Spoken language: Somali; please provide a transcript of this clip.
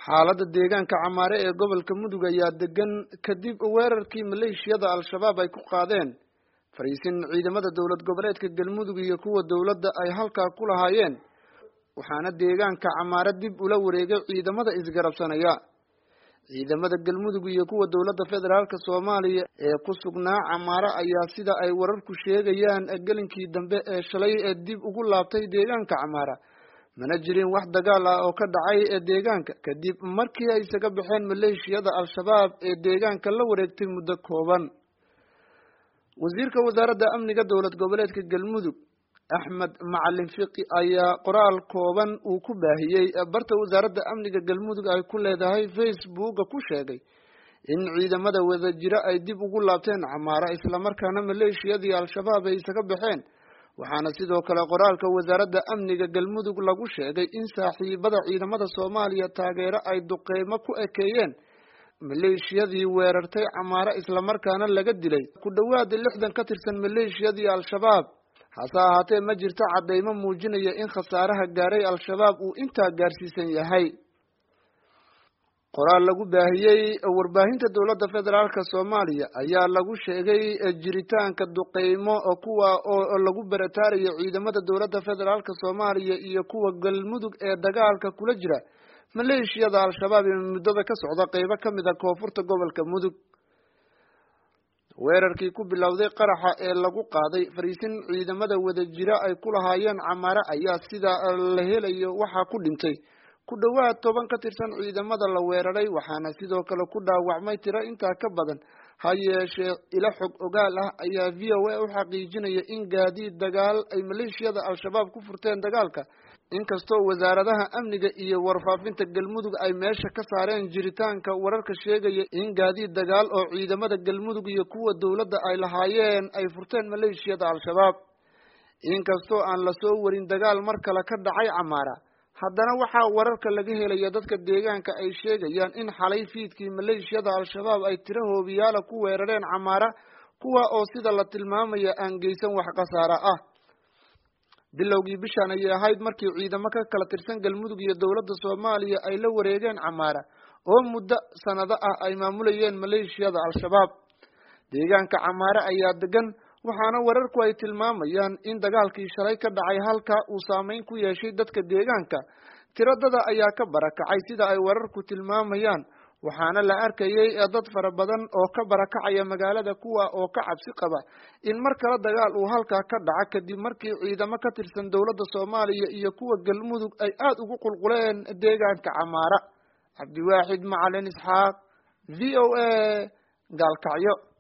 xaaladda deegaanka Camaare ee gobolka Mudug ayaa degan kadib weerarkii maleeshiyada Al-Shabaab ay ku qaadeen fariisin ciidamada dawlad goboleedka Galmudug iyo kuwa dawladda ay halka ku lahaayeen waxaana deegaanka Camaare dib ula wareegay ciidamada isgarabsanaya ciidamada Galmudug iyo kuwa dawladda federaalka Soomaaliya ee ku sugnaa Camaare ayaa sida ay wararku sheegayaan galinkii dambe ee shalay ee dib ugu laabtay deegaanka Camaare mana jirin wax dagaal ah oo ka dhacay deegaanka kadib markii ay isaga baxeen maleeshiyada Al-Shabaab ee deegaanka la wareegtay muddo kooban wasiirka wasaaradda amniga dawlad goboleedka Galmudug Axmed Macalin Fiqi ayaa qoraal kooban uu ku baahiyay barta wasaaradda amniga Galmudug ay ku leedahay Facebook ku sheegay in ciidamada wadajira ay dib ugu laabteen Camaare isla markaana maleeshiyadii Al-Shabaab ay isaga baxeen waxaana sidoo kale qoraalka wasaaradda amniga Galmudug lagu sheegay in saaxiibada ciidamada Soomaaliya taageero ay duqeymo ku ekeeyeen maleeshiyadii weerartay Camaare isla markaana laga dilay ku dhawaad 60 ka tirsan maleeshiyadii Al-Shabaab hase ahaatee ma jirto cadeymo muujinaya in khasaaraha gaaray Al-Shabaab uu intaa gaarsiisan yahay qoraal lagu baahiyay warbaahinta dawladda federaalka Soomaaliya ayaa lagu sheegay jiritaanka duqeymo kuwa oo lagu barataarayo ciidamada dawladda federaalka Soomaaliya iyo kuwa Galmudug ee dagaalka kula jira maleeshiyada Al-Shabaab ee muddada ka socda qaybo kamid ah koonfurta gobolka Mudug weerarkii ku bilowday qaraxa ee lagu qaaday fariisin ciidamada wadajira ay ku lahaayeen Camaare ayaa sida la helayo waxa ku dhintay ku dhawaad 10 ka tirsan ciidamada la weeraray waxaana sidoo kale ku dhaawacmay tiro intaa ka badan hayeeshee ila xog ogaal ah ayaa VOA u xaqiijinaya in gaadiid dagaal ay maleeshiyada Al-Shabaab ku furteen dagaalka inkastoo wasaaradaha amniga iyo warfaafinta Galmudug ay meesha ka saareen jiritaanka wararka sheegaya in gaadiid dagaal oo ciidamada Galmudug iyo kuwa dawladda ay lahaayeen ay furteen maleeshiyada Al-Shabaab inkastoo aan la soo warin dagaal mar kale ka dhacay Camaare haddana waxaa wararka laga helaya dadka deegaanka ay sheegayaan in xalay fiidkii maleeshiyada Al-Shabaab ay tiro hoobiyaal ku weerareen Camaare kuwa oo sida la tilmaamaya aan geysan wax khasaare ah bilowgii bishan ay ahayd markii ciidamo ka kala tirsan Galmudug iyo dawladda Soomaaliya ay la wareegeen Camaare oo muddo sanado ah ay maamulayeen maleeshiyada Al-Shabaab deegaanka Camaare ayaa degan waxaana wararku ay tilmaamayaan in dagaalkii shalay ka dhacay halka uu saameyn ku yeeshay dadka deegaanka tiradada ayaa ka barakacay sida ay wararku tilmaamayaan waxaana la arkayay dad fara badan oo ka barakacaya magaalada kuwa oo ka cabsi qaba in mar kale dagaal uu halka ka dhaco kadib markii ciidamo ka tirsan dawladda Soomaaliya iyo kuwa Galmudug ay aad ugu qulquleen deegaanka Camaare Cabdiwaaxid Macalin Isxaaq VOA Gaalkacyo